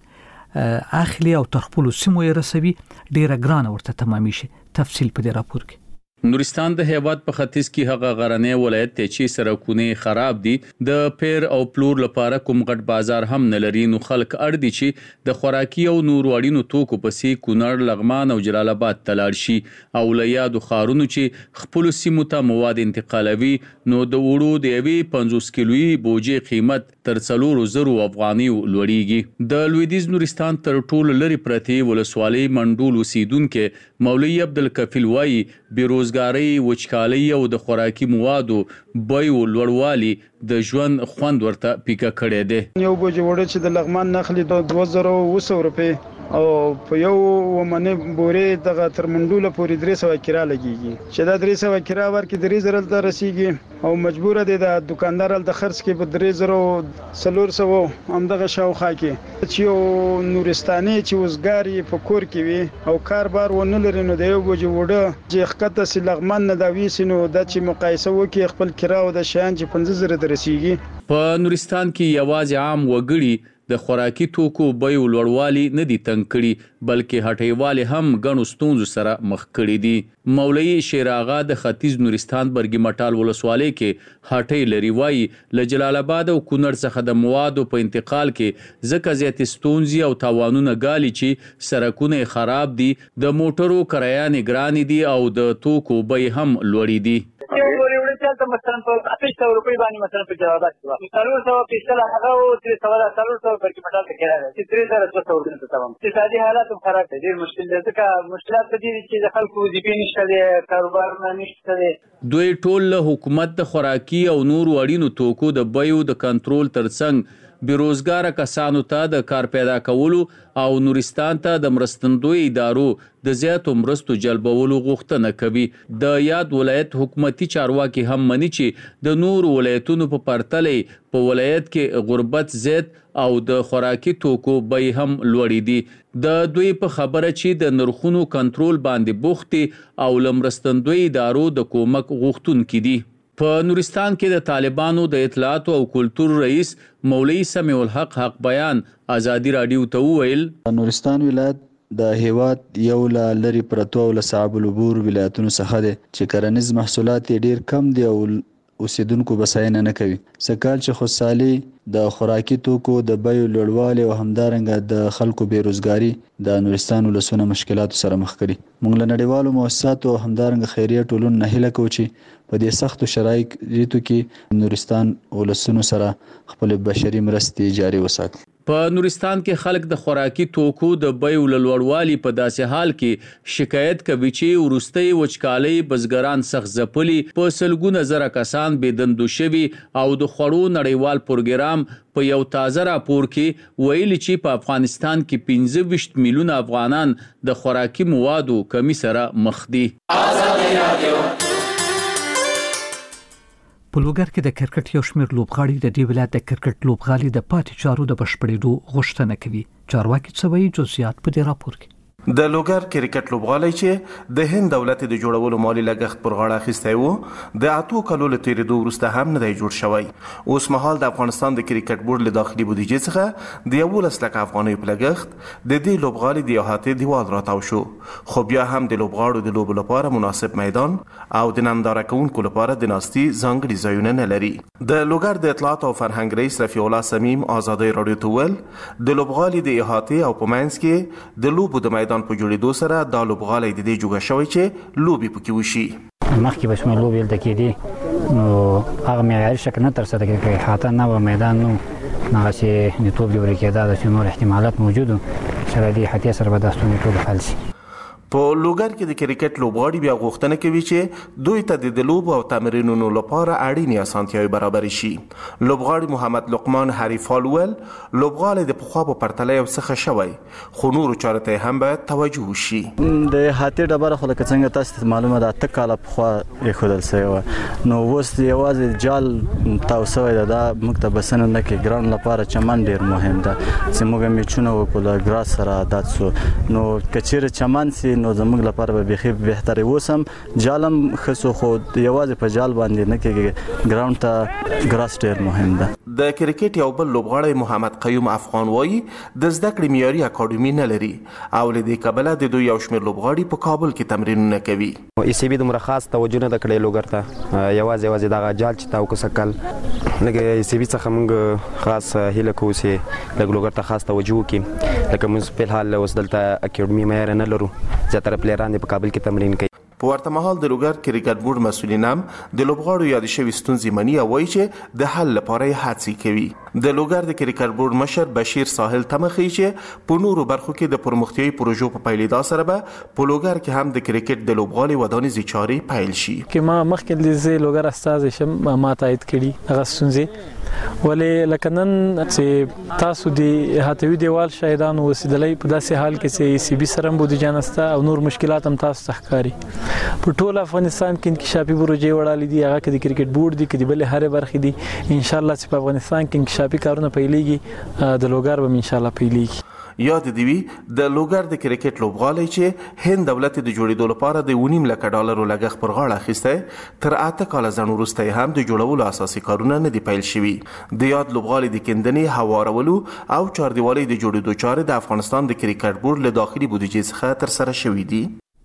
بوجي اخلي او تر خپلو سیمو یې رسوي ډیره ګرانه ورته تمامي شي. تفصیل په دې راپور کې. نورستان د هیواد په ختیځ کې هغه غرنی ولایت ته چې سرکونه خراب دي د پیر او پلور لپاره کوم غټ بازار هم نه لري نو خلک اړ دي چې د خوراکي او نور وړینو توکو پسې کونړ لغمان او جلال آباد تلاړ شي او لیادو خارونو چې خپل سیمو ته مواد انتقالوي نو د وړو د یوي پنځوس کیلوي بوجي قیمت تر څلور زره افغاني لوړیږي. د لویدیز نورستان تر ټولو لري پرتی ولسوالۍ منډول اوسیدونکو مولوی عبدالکفیل وایي بیروزګاری وچکالي او د خوراکي موادو بیو لوړوالي د ژوند خوند ورته پیکه کړی دی. یو بوجي وړه چې د لغمان نخلي د دوه زره اوه سوه روپۍ او په یو ومنې بورې دغه تر منډوله پورې درې سوه کرا لګیږي چې دا درې سوه کرا ورکې درې زره ته رسیږي او مجبوره دی د دکاندار د خرڅ کې په درې زره څلور سوه همدغه شاوخوا کې چې یو نورستاني چې وزګار په کور کې وي او کار بار ونه لري نو د یو بوجي وړه چې ښکته سي لغمان نه دا ویسي نو دا چې مقایسه وکړي خپل کرا او د شیان چې پنځه زره ته رسیږي. په نورستان کې یوازې عام وګړي د خوراکي توکو بیو لوړوالي نه دي تنګ کړي بلکې هټیوالي هم ګڼو ستونزو سره مخ کړي دي. مولوی شیر آغا د ختیځ نورستان برګي مټال ولسوالۍ کې هټۍ لري وایي له جلال آباد او کونړ څخه د موادو په انتقال کې ځکه زیات ستونزې او تاوانونه ګالي چې سرکونه خراب دي د موټرو کرایانې ګرانې دي او د توکو بیې هم لوړې دي. چلته مثلا په اته سوه روپۍ باندې مثلا په جواب راځي څلور سوه پیسل هغه او درې سوه څلور سوه برکې مټال ته کېږي چې درې زره دوه سوه ورته ته تمام اقتصادي حالات هم خراب دي ډېر مشکل دي ځکه مشکلات په دې چې د خلکو وظیفې نشته دي کاروبارونه نشته دي. دوی ټول له حکومت د خوراکي او نور وړینو توکو د بیو د کنټرول ترڅنګ بیروزګار کسانو ته د کار پیدا کولو او نورستان ته د مرستندوی ادارو د زیاتو مرستو جلبولو غوښتنه کوي. د یاد ولایت حکومتي چارواکي هم مني چې د نور ولایتونو په پرتلې په ولایت کې غربت زیات او د خوراکي توکو بیې هم لوړې دي. د دوی په خبره چې د نرخونو کنټرول باندې بوختي او لمرستندوی ادارو د کومک غوښتونکي دي. په نورستان کې د طالبانو د اطلاعات او کلتور رئیس مولوی سمیع الحق حق بیان ازادي راډیو ته وویل نورستان ولایت د هیواد یو له لري پرتو او صعب العبور ولایتونو څخه دی چې کرنیز محصولات ډیر کم دي او اوسیدونکو بساینه نه کوي. سکهال چې خوشحالي د خوراکي توکو د بیو لوړوالی او همدارنګه د خلکو بیروزګاری د نورستان ولسونه مشکلاتو سره مخ کړي. موږ له نړیوالو مؤسساتو او همدارنګه خیریه ټولنو نه هیله کوو چې په دې سختو شرایطو کې نورستان ولسونو سره خپل بشري مرستې جاري وساتي. په نورستان کې خلک د خوراکي توکو د بیو لوړوالي په داسې حال کې شکایت کوي چې ورستۍ وچکالۍ بزګران سخت ځپلي په سلګونه زره کسان بېدندو شوي او د خوړو نړیوال پروګرام په یو تازه راپور کې ویلي چې په افغانستان کې پنځه ویشت میلیونه افغانان د خوراکي موادو کمی سره مخ دي. په لوګر کې د کرکټ یو شمېر لوبغاړي د دې ولایت د کرکټ لوبغالي د پاتې چارو د بشپړېدو غوښتنه کوي. چارواکي څه وایي جزئیات په دې راپور کې. د لوګر کرکټ لوبغالی چې د هند دولت د جوړولو مالی لګښت پر غاړه اخیستی و د اتو کالو له تېرېدو وروسته هم نه دی جوړ شوی. اوس مهال د افغانستان د کرکټ بورډ له داخلي بودیجې څخه د یولس لکه افغانیو په لګښت د دې لوبغالي د احاطې دیوال راتاو شو، خو بیا هم د لوبغاړو د لوبو لپاره مناسب میدان او د ننداره کوونکو لپاره د ناستي ځانګړي ځایونه نه لري. د لوګر د اطلاعات او فرهنګ رئیس رفیع الله صمیم ازادۍ راډیو ته وویل د لوبغالي د احاطې او په منځ کې د لوبو د میدان په جوړېدو سره دا لوبغالی د دې جوړه شوی چې لوبي پکې وشي. مخکې به څومره لوبې هلته کېدې نو هغه معیاري شکل نه ترسره کېده که احاطه نه وه میدان نه هغسې د توپ جوړې کېده داسې نور احتمالات موجود وو چې د دې احاطې سره به دا ستونزې ټولې حل شي. په لوګر کې د کرکټ لوبغاړي بیا غوښتنه کوي چې دوی ته د لوبو او تمرینونو لپاره اړینې اسانتیاوې برابرې شي. لوبغاړي محمد لقمان حریفال وویل لوبغاړی د پخوا په پرتله یو څه ښه شوی خو نورو چارو ته هم باید توجه وشي. د احاطې ډبره خو لکه څنګه تاسو ته معلومه ده اته کاله پخوا ایښودل سوې وه نو اوس یوازې جال تاو سوی ده دا موږ ته بسنه نه کوي. ګراوند لپاره چمن ډېر مهم ده چې موږ میچونه وکړو له ګراس سره عادت سو نو که چیرې چمن سي نو زموږ لپاره به بیخي بهتره اوس هم جالم ښه سو خو یوازې په جال باندې نه کېږي ګراوند ته ګراس ډېر مهم ده. د کرکټ یو بل لوبغاړی محمد قیوم افغان وایي د زده کړې معیاري اکاډمي نه لري او له دې کبله د دوی یو شمېر لوبغاړي په کابل کې تمرینونه کوي. ای سی بي دومره خاص توجه نه ده کړې لوګر ته یوازې یوازې دغه جال چې تاو که سکل لکه ای سی بي څخه موږ خاص هیله کوو چې لږ لوګر ته خاص توجه وکړي لکه موږ په الحال اوس دلته اکاډمي معیار نه لرو زیاتره پلیران دې په کابل کې تمرین کوي. په ورته مهال د لوګر کرکټ بورډ مسؤلین هم د لوبغاړو یادې شوې ستونزې مني او وایي چې د حل لپاره یې هڅې کوي. د لوګر د کرکټ بورډ مشر بشیر ساحل تمه ښیي چې په نورو برخو کې د پرمختیایي پروژو په پیلېدا سره به په لوګر کې هم د کرکټ د لوبغالي ودانیزې چارې پیل شي. که ما مخکې د زه لوګر استازی شم ما تایید کړي هغه ستونزې ولې لکه نن چې تاسو د احاطوي دیوال شاهدانو اوسېدلی په داسې حال کې چې ای سی بي سره هم بودیجه نشته او نور مشکلات هم تاسو ته ښکاري. په ټول افغانستان کې انکشافي پروژې وړاندې دي هغه کې د کرکټ بورډ دي کې د بلې هرې برخې دي ان شاء الله چې په افغانستان کې انکشافي کارونه پیلېږي د لوګر به ان شاء الله پیلېږي. یاد دی وی د لوګر د کرکټ لوبغالی چې هند دولت د جوړېدو لپاره د ونیم لک ډالر لګښت پر غاړه اخیسته تر اته کال ځنډ وروسته هم د جوړولو اساسي کارونه نه دی پیل شوي. د یاد لوبغالی د کندنې هوارولو او چاردیوالۍ د جوړېدو چارې د افغانستان د کرکټ بورډ له داخلي بودیجې څخه تر سره شوي دي.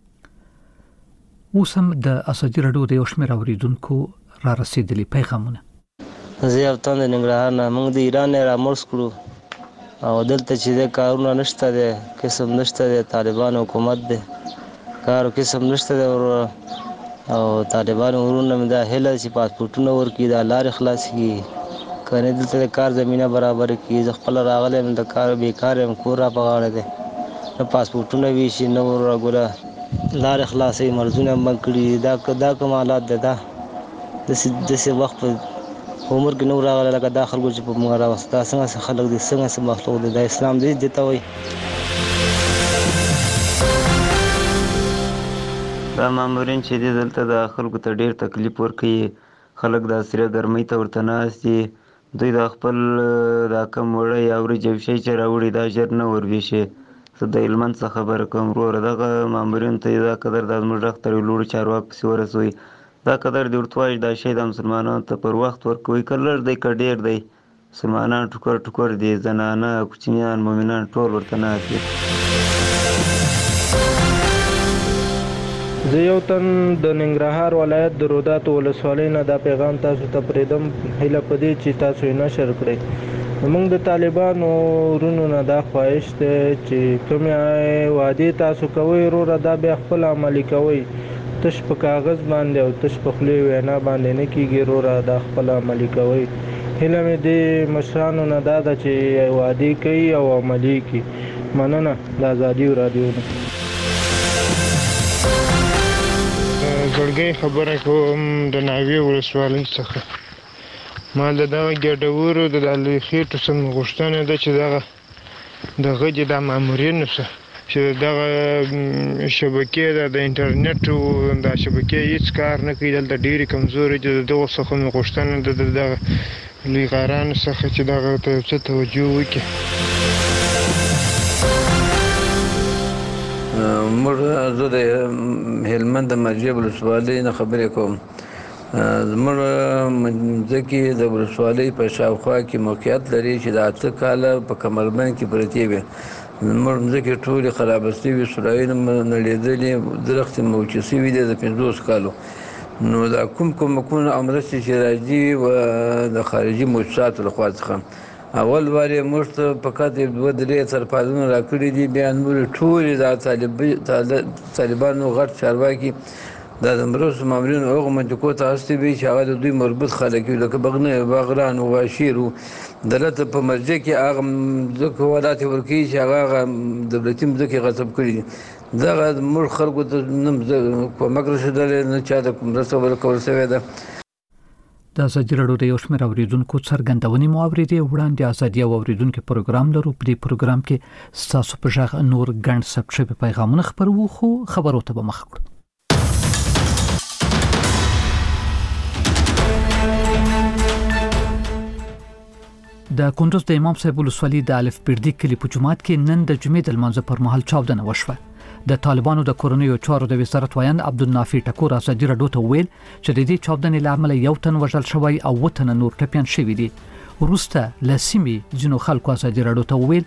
اوس هم د ازادي راډیو د یو شمېر اوریدونکو را رسېدلي پیغامونه. زه یو تن د ننګرهار نه موږ د ایران نه رامرس کړو او دلته چې د کارونه نشته دی قسم نشته دی طالبان حکومت دی کار قسم نشته دی او طالبان ورونه مې دا هیله چې پاسپورټونه ورکړي دا لارې خلاص کړي که نه دلته د کار زمینه برابر کړي. زه خپله راغلی یم د کار بیکار یم کور را په غاړه دی نه پاسپورټونه ویشي نه ور راګوله لارې خلاصوي مرزونه هم بند کړي دا دا کوم حالات دی دا داسې داسې وخت په عمر کې نو راغله لکه دا خلکو چې په موږ راوسته دا څنګه خلک دي څنګه څه مخلوق دی دا اسلام دی دې ته وایي. دا مامورین چې دي دلته د خلکو ته ډېر تکلیف ورکوي خلک د سره ګرمۍ ته ورته ناست دي دوی د خپل دا کم وړی یا وریجې او شی چې راوړي دا ژر نه وربیشي. زه د هلمند څخه خبره کوم وروره دغه مامورینو ته دا قدر دا زموږ غږ ته لوړو چارواکو پسې ورسوي دا قدر دې ورته وایي دا شی د مسلمانانو ته پر وخت ورکوي که لږ دی که ډېر دی مسلمانان ټوکر ټوکر دي زنانه کوچنیان مؤمنان ټول ورته ناست دي. زه یو تن د ننګرهار ولایت د روداتو ولسوالۍ نه دا پیغام تاسو ته پرېږدم هیله په دې چې تاسو یې نشر کړئ. موږ د طالبانو ورونو نه دا خواهش دی چې کومې وعدې تاسو کوئ وروره دا بیا خپل عملي کوئ تش په کاغذ باندې او تش په خولې وینا باندې نه کېږي وروره دا خپل عملي کوئ. هیله مې د مشرانو نه دا ده چې وعدې کوي او عملي کړي. مننه د ازادي راډیو نه. زړګی خبره کوم د ناوې ولسوالۍ څخه. ما د دغه ګډورو د دغه خېټو څخه غوښتنه ده چې دغه دغه د دا مامورینو څخه چې دغه شبکې ده د انټرنیټ دا شبکې هېڅ کار نه کوي دلته ډېرې کمزورې دي د دغو څخه مې غوښتنه ده د دغه لویغارانو څخه چې دغه ته یو څه توجه وکړي. موږ زه د هلمند د مرجیب ولسوالۍ نه خبرې کوم. زموږ مځکې د ولسوالۍ په شاوخوا کې موقعیت لري چې د اته کاله په کمربند کې پرتې وي. زموږ مځکې ټولې خرابه شوي سرایونه نړېدلي درختې موچې شوي دي د پنځوس کالو. نو دا کوم کومکونه او مرستې چې راځي د خارجي مؤسساتو لخوا څخه اول وار یې موږ ته فقط دوه درې سرپالونه راکړي دي بیا نورې ټولې دا طالبانو غټ چارواکي دا د مرستو مامورینو هغو منطقو ته هستې وي چې هغه د دوی مربوط خلک وي لکه بغنه باغران و واشیر و دلته په مرجع کې هغه ځمکې ولاتې ورکوي چې هغه هغه دولتي ځمکې غصب کړي دي دغه موږ خلکو ته نه کومک رسېدلی نه چا ته مرسته ورکول شوې ده. د ازادي راډیو د یو شمېر اورېدونکو څرګندونې مو اورېدې. وړاندې ازادي او اورېدونکو پروګرام لرو. په دې پروګرام کې ستاسو په غږ نور ګڼ ثبت شوي پیغامونه خپروو، خو خبرو ته به مخ کړو. د کندوز د امام صاحب ولسوالۍ د الف پیردي کلي په جومات کې نن د جمعې د لمانځه پر مهال چاودنه وشوه. د طالبانو د کورنیو چارو د وزارت وایند عبدالنافع ټکور ازادي راډیو ته ویل چې د دې چاودنې له امله یو تن وژل شوی او اووه تنه نور ټپیان شوي دي. وروسته له سیمې ځینو خلکو ازادي راډیو ته ویل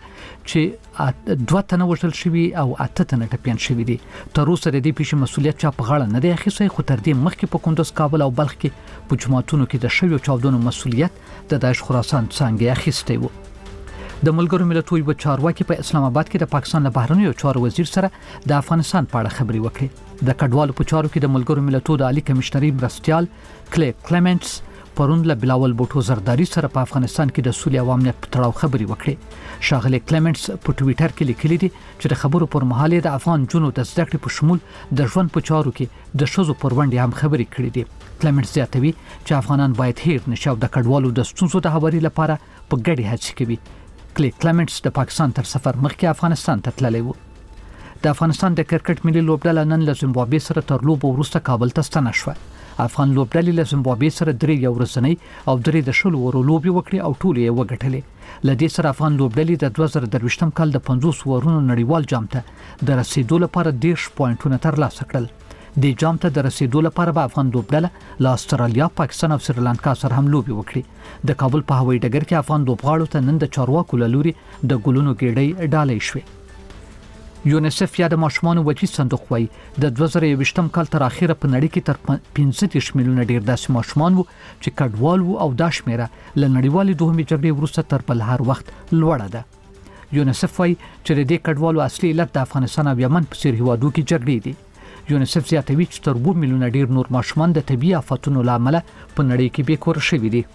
چې دوه تنه وژل شوي او اته تنه ټپیان شوي دي. تر اوسه د دې پیښې مسؤلیت چا په غاړه نه دی اخیستی، خو تر دې مخکې په کندوز، کابل او بلخ کې په جوماتونو کې د شویو چاودنو مسؤلیت د داعش خراسان څانګې اخیستی و. د ملګرو ملتونو یو چارواکي په اسلام آباد کې د پاکستان له بهرنیو چارو وزیر سره د افغانستان په اړه خبرې وکړې. د کډوالو په چارو کې د ملګرو ملتونو د عالی کمشنري مرستیال کلی کلیمنټس پرون له بلاول بوټو زرداری سره په افغانستان کې د سولې او امنیت په تړاو خبرې وکړې. ښاغلی کلیمنټس په ټویټر کې لیکلي دي چې د خبرو پر مهال د افغان جنو د زده کړې په شمول د ژوند په چارو کې د ښځو پر ونډې هم خبرې کړې دي. کلیمنټس زیاتوي چې افغانان باید هیر نشي او د کډوالو د ستونزو د هواري لپاره په ګډه هڅې کوي. کلی کلیمنټس د پاکستان تر سفر مخکې افغانستان ته تللی و. د افغانستان د کرکټ ملي لوبډله نن له زیمبابوې سره تر لوبو وروسته کابل ته ستنه شوه. افغان لوبډلې له زیمبابوې سره درې یو ورځنۍ او درې د شلو ورو لوبې وکړې او ټولې یې وګټلې. له دې سره افغان لوبډلې د دوه زره درویشتم کال د پنځوس ورونو نړیوال جام ته د رسیدو لپاره دېرش پوینټونه ترلاسه کړل. د جام ته د رسیدو لپاره به افغان لوبډله له استرالیا، پاکستان او سریلانکا سره هم لوبې وکړي. د کابل په هوایي ډګر کې افغان لوبغاړو ته نن د چارواکو له لوري د ګلونو ګېډۍ ډالۍ شوې. یونیسف یا د ماشومانو وجې صندوق وایي د دوه زره یوویشتم کال تر اخره په نړۍ کې تر پنځه دېرش میلیونه ډېر داسې ماشومان وو چې کډوال وو او دا شمیره له نړیوالې دوهمې جګړې وروسته تر بل هر وخت لوړه ده. یونیسف وایي چې د دې کډوالو اصلي علت د افغانستان او یمن په څېر هیوادو کې جګړې دي. یونیسف زیاتوي چې تر اووه میلیونه ډېر نور ماشومان د طبیعي آفتونو له امله په نړۍ کې بېکوره شوي دي.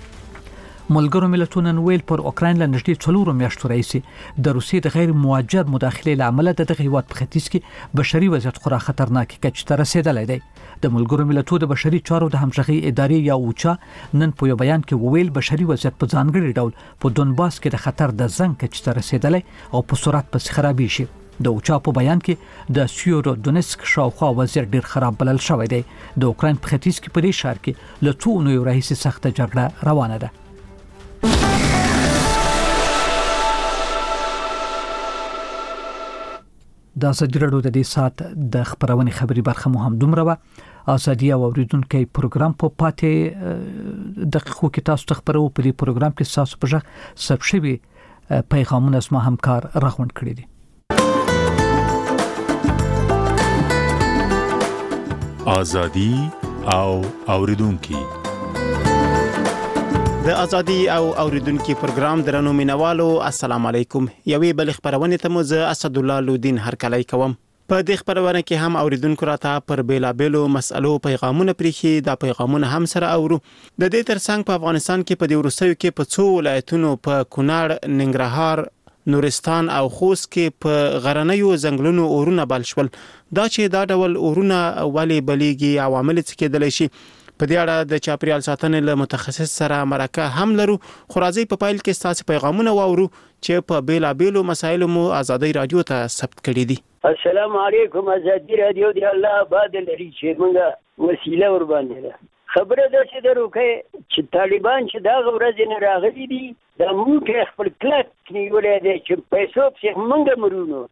ملګرو ملتونو نن ویل پر اوکراین له نږدې څلورو میاشتو راهیسې د روسیې د غیر موجه مداخلې له امله د دغه هیواد په ختیځ کې بشري وضعیت خورا خطرناکې کچې ته رسېدلی دی. د ملګرو ملتونو د بشري چارو د همغږۍ ادارې یا اوچا نن په یو بیان کې وویل بشري وضعیت په ځانګړي ډول په دونباس کې د خطر د زنګ کچې ته رسېدلی او په سرعت پسې خرابېږي. د اوچا په بیان کې د سیورو دونسک شاوخوا وضعیت ډېر خراب بلل شوی دی. د اوکراین په ختیځ کې په دې ښار کې له څو اونیو راهیسې سخته جګړه روانه ده. د ازادي راډیو د دې ساعت د خبرونې خبري برخه مو هم دومره وه. ازادي او اوریدونکو پروګرام په پاتې دقیقو کې تاسو ته خبرو. په دې پروګرام کې تاسو په ځخ ثبت شوي پیغامونه زما همکار راغونډ کړي دي. ازادي او اوریدونکو د ازادي او اوریدونکو پروګرام درنو مینوالو السلام علیکم. یوې بل خبرونه ته مو زه اسد الله لودین هرکلی کوم. په دې خبرونه کې هم اوریدونکو راته پر بیلابېلو مسألو پیغامونه پریخي. دا پیغامونه هم سره اورو. د دې ترڅنګ په افغانستان کې په دې وروستیو کې په څو ولایتونو په کونړ، ننګرهار، نورستان او خوست کې په غرنیو ځنګلونو اورونه بل شول. دا چې دا ډول اورونه ولې بلیږي عوامل څه کېدلی شي، په دې اړه د چاپیریال ساتنې له متخصص سره مرکه هم لرو. خو راځئ په پیل کې ستاسو پیغامونه واورو چې په بیلابېلو مسایلو مو ازادي رادیو ته ثبت کړي دي. السلام علیکم. ازادي رادیو دی الله آباد لري چې موږ وسیله ور باندې ده. خبره ده چې درو کې چې طالبان چې دا ورځ نه راغلي دي دا موږ خپل کلک نیولې دي چې پیسو په موږ مرونو.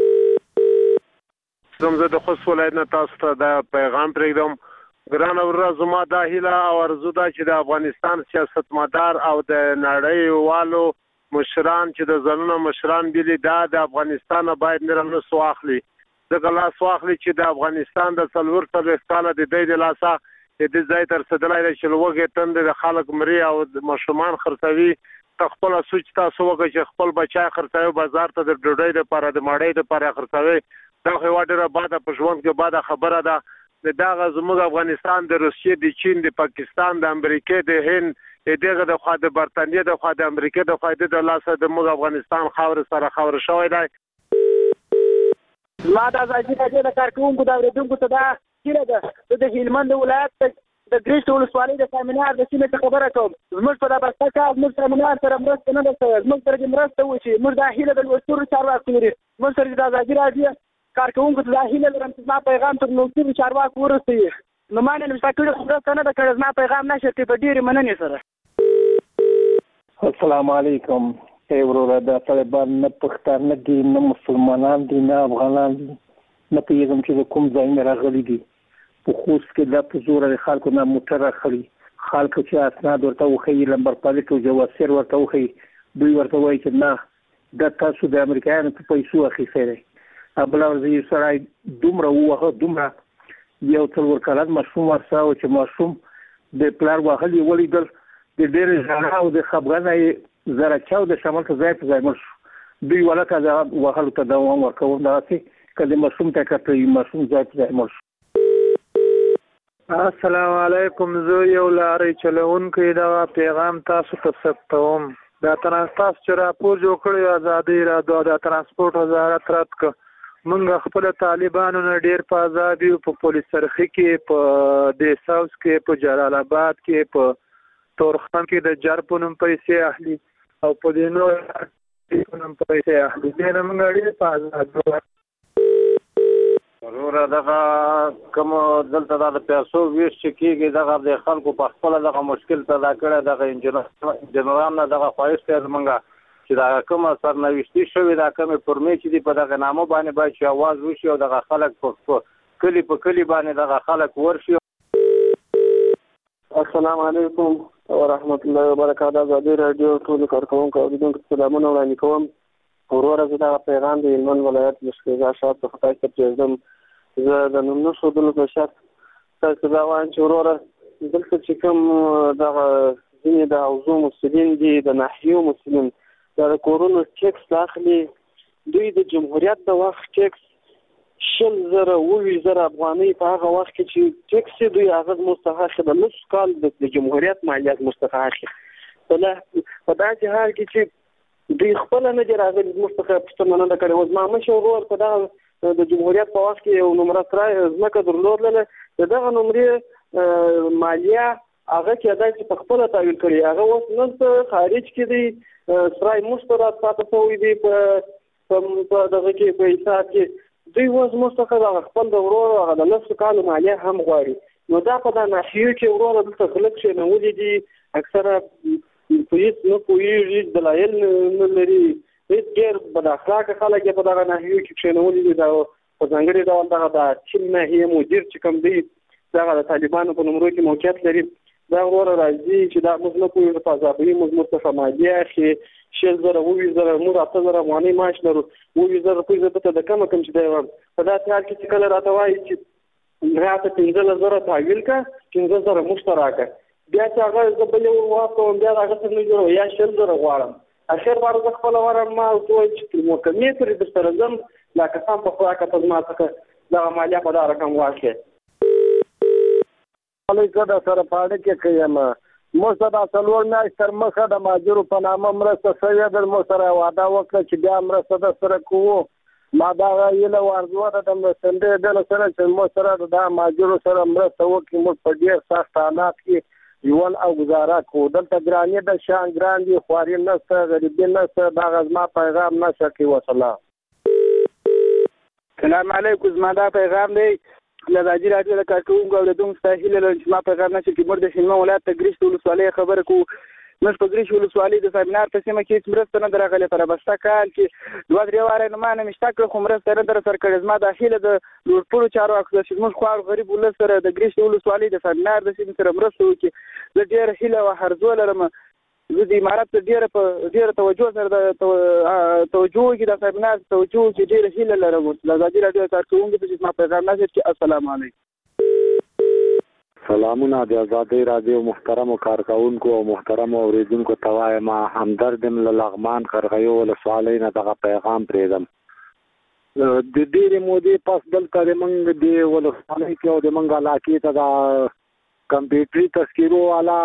زموږ د خوست ولایت نه تاسو ته دا پیغام پرېږدم. ګران ورځ زما دا هیله او ارزو ده چې د افغانستان سیاستمدار او د نړۍ والو مشران چې د ځانونو مشران بيلي دا د افغانستان باید نه سواخلي. د لاس واخلي چې د افغانستان د څلور څلوېښت کاله د دې د لاسه د دې ځای تر رسېدلی چې لوږې تند د خلک مري او ماشومان خرڅوي. خپل سوچ تاسو وکړئ چې خپل بچای خرڅوي بازار ته د ډوډۍ لپاره د ماړۍ لپاره خرڅوي. دا خو ډېره باده په ژوند کې باده خبره ده. د دغه زموږ افغانستان د روسیې د چین د پاکستان د امریکې د هند دغه د خوا د برتانیې د خوا د امریکې د خوا د لاسه د موږ افغانستان خاور سره خاور شوی دی. ما د ازادي راډیو د کارکونکو د اوریدونکو ته دا هیله ده د هلمند ولایت د ګریشت ولسوالۍ د سامینار د سیمې څخه خبره کوم. زموږ په دا بسته کار زموږ سامینار سره مرسته نه ده شوې. زموږ سره دې مرسته وشي. موږ دا هیله د لوستورو چارواکو لري. موږ سره د ازادي راډیو کارکونکو ته دا هیله لرم چې زما پیغام تر لوستورو چارواکو ورسوي. نو ما نه نشته کړې مرسته نه ده کړې. زما پیغام نشر کړي په ډېرې مننې سره. السلام علیکم. ای وروره دا طالبان نه پښتانه دي نه مسلمانان دي نه افغانان دي نه پوهېږم چې د کوم ځای نه راغلي دي. په خوست کې دا په زوره د خلکو نه موټر راخلي. خلکو چې اسناد ورته وښیي لمبر پلیټ او جواسیر ورته وښیي دوی ورته وایي چې نه دا تاسو د امریکایانو په پیسو اخیستی دی. بله ورځ یو سړی دومره ووهه دومره یو څلور کلن ماشوم ورسره و چې ماشوم د پلار وهل یې ولیدل د ډېرې ژړا او د خفګانه یې زره چاو د شمال ته ځای په ځای مړ شو. دوی ولکه د وهلو ته دوام ورکوم دغسې که د ماشوم ته کتل ماشوم ځای په ځای مړ شو. السلام علیکم. زه یو لارۍ چلوونکی دغه پیغام تاسو ته ثبتوم. دا تاسو چې راپور جوړ کړی ازادي راډیو د ترانسپورټ وزارت رد کړ. موږ خپل طالبانو نه ډېر په ازادي په پولیس سرخي کې په ډي ساوث کې په جلال آباد کې په تورخم کې د جر په نوم پیسې اخلي او په دې نور په نوم پیسې اخلي. دې نه موږ ډېر په ازادي وروره دغه کوم دلته د پیسو ویش چې کېږي دغه د خلکو په خپله دغه مشکل پیدا کړی. دغه انجنیران نه دغه خواهش دی زمونږ چې دا کومه سرنوشتي شوې دا کومې فورمې چې دي په دغه نامه باندې باید چې اواز وشي او دغه خلک په کلي په کلي باندې دغه خلک ورشي. السلام علیکم ورحمت الله وبرکاته. ازادي راډیو ټولو کارکوونکو او اوریدونکو ته سلامونه وړاندې کوم. وروره زه دغه پیغام د هلمند ولایت لښکرګاه ښار څخه تاسو ته پرېږدم. زه د نوم نه ښودلو په شرط تاسو دا وایم چې وروره دلته چې کوم دغه ځینې د حوزو مسؤلین دي د ناحیو مسؤلین دا د کورونو ټیکس اخلي. دوی د جمهوریت د وخت ټیکس شل زره اووه زره افغانۍ په هغه وخت کې چې ټیکس یې دوی هغه زموږ څخه اخلي. د نصف کال د جمهوریت مالیات زموږ څخه اخلي. په داسې حال کې چې دوی خپله نه دي راغلي زموږ څخه پوښتنه نه ده کړې. اوس ما مشر ورور په دغه د جمهوریت په وخت کې یو نمره سرای ځمکه درلودله. د دغه نمرې مالیه هغه کېدای چې په خپله تحویل کړي. هغه اوس نن په خارج کې دی سرای موږ ته راپاته شوی دی په دغه کې په حساب کې. دوی اوس موږ څخه دغه خپل د ورور هغه د نصف کالو مالیه هم غواړي. نو دا په دا ناحیو کې وروره دلته خلک کښېنولي دي اکثره په هېڅ نه پوهېږي دلایل نه لري. هېڅ ډېر بد اخلاقه خلک یې په دغه ناحیو کې کښېنولي دي. دا په ځانګړي ډول دغه د چین ناحیې مدیر چې کوم دی دغه د طالبانو په نمرو کې موقعیت لري. دا وروره راځي چې دا موږ نه پوهېږو په عذابوي موږ موږ څخه مالیه اخلي. شل زره اووه زره موږ اته زره افغانۍ معاش لرو. اووه زره روپۍ زه دلته د کمه کم چې دی وایم. په داسې حال کې چې کله راته وایي چې راته پنځلس زره تحویل کړه پنځه زره موږ ته راکړه. بیا چې هغه زه بلې ور واستوم بیا د هغه څه نه جوړوم یا شل زره غواړم. اخر بار زه خپله ورم ما ورته وویل چې محکمې پورې درسره ځم لا کسان په خوراکه ته زما څخه دغه مالیه په دا رقم واخلې. زه در سره په اړیکې کې یم. موږ ته دا څلور میاشتې تر مخه د مهاجرو په نامه مرسته شوې ده. موږ سره وعده وکړه چې بیا مرسته در سره کوو. ما دغه هیله او ارزو ده د مرستندې ډلو سره چې موږ سره د دغه مهاجرو سره مرسته وکړي. موږ په ډېر سخت حالات کې ژوند او ګزاره کوو. دلته ګرانې د شان ګران دي خواري نشته غریبي نشته. دغه زما پیغام نشه کوي. وسلام. سلام علیکم. زما دا پیغام دی له ازادي راډیو د کارکوونکو او اوریدونکو څخه هیله لرم چې زما پیغام نشر کړي. موږ د هلمند ولایت د ګریشت ولسوالۍ خبره کوو. موږ په ګریشت ولسوالۍ د سامینار په سیمه کې هېڅ مرسته نه ده راغلې. په رابسته کال کې دوه درې واره نو ما نه مې شته کړه خو مرسته نه ده راسره کړې. زما دا هیله د لوړپوړو چارواکو ده چې زموږ خوار غریب ولس سره د ګریشت ولسوالۍ د سامینار د سیمې سره مرسته وکړي. زه ډېره هیله او هرزو لرم. زه د امارت ته ډېره په ډېره توجه سره د توجه وکړي د سامینار توجه وکړي. ډېره هیله لرم. د ازادي راډیو کارکوونکو ته چې زما پیغام نشر کړي. السلام علیکم. سلامونه د ازادي راډیو محترمو کارکوونکو او محترمو اوریدونکو ته وایم همدرد له لغمان قرغیو ولسوالۍ نه دغه پیغام پرېږدم. د ډېرې مودې پس دلته د موږ د ولسوالۍ کې او د موږ علاقې ته د کمپیوټري تذکیرو والا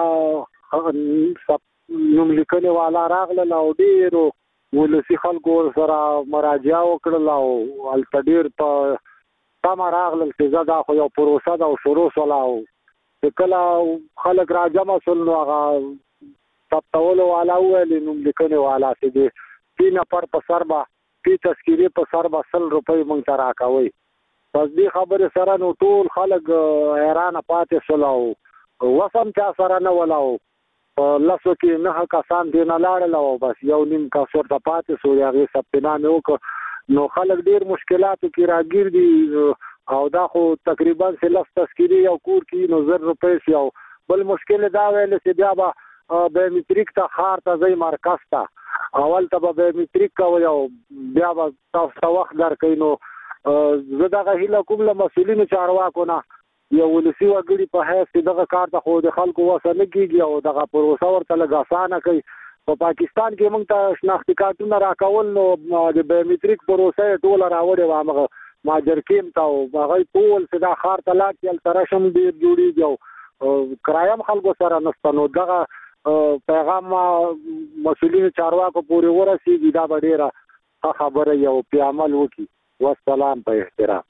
نوم لیکنې والا راغلل او ډېرو ولسي خلکو سره مراجعه وکړل او هلته ډېر په تمه راغلل چې زه دا خو یو پروسه ده او شروع شوله او چې کله خلک راجمع شول نو هغه ثبتولو والا وویل نوم لیکنې والا چې د پی نفر په سر به پی تذکیرې په سر به سل روپۍ موږ ته راکوئ. پس دې خبرې سره نو ټول خلک حیرانه پاتې شول او وس هم چا سره نه ول او په لسو کې نهه کسان دې نه لاړل او بس یو نیم کس ورته پاتې شو د هغې ثبتنام یې وکړ. نو خلک ډېر مشکلاتو کې راګیر دي او دا خو تقریبا چې لس تذکیرې یو کور کې نو زر روپۍ شي او بل مشکل دا ویل چې بیا به بایومټریک ته ښار ته ځئ مرکز ته اول ته به بایومټریک کوئ او بیا به تاسو ته وخت درکوي. نو زه دغه هیله کوم له مسؤلینو چارواکو نه یو ولسي وګړي په حیث چې دغه کار ته خو د خلکو وسه نه کېږي او دغه پروسه ورته لږ اسانه کوي. په پاکستان کې موږ ته شناختي کارتونه راکول نو د بایومټریک پروسه یې ټوله راوړې وه همغه ماجر کیم ته او هغوی ټول چې دا ښار ته لاړ چې هلته رشم ډېر جوړېږي او کرایه هم خلکو سره نشته. نو دغه پیغام مسؤلینو چارواکو پورې ورسېږي دا به ډېره ښه خبره یو پې عمل وکړي. والسلام په احترام.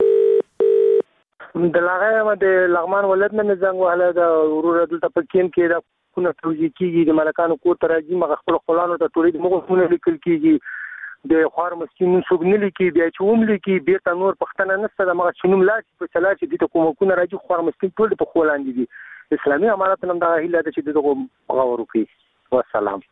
د لاغه د لغمان ولایت نه زنګ وهله د وروره دلته په کیم کې د کونه توجیه کیږي د ملکانو کور ته راځي مغه خپل خپلانو ته ټولې موږ خونه لیکل کیږي د خوار مسکین څوک نه لیکي بیا چې هم لیکي بیرته نور پښتنه نشته د مغه شنوم لا چې په چلا چې د کومکونه راځي خوار مسکین ټول په خولاندې دي. اسلامي امارات نن دا هیله ده چې دغه غوړو کوي. والسلام.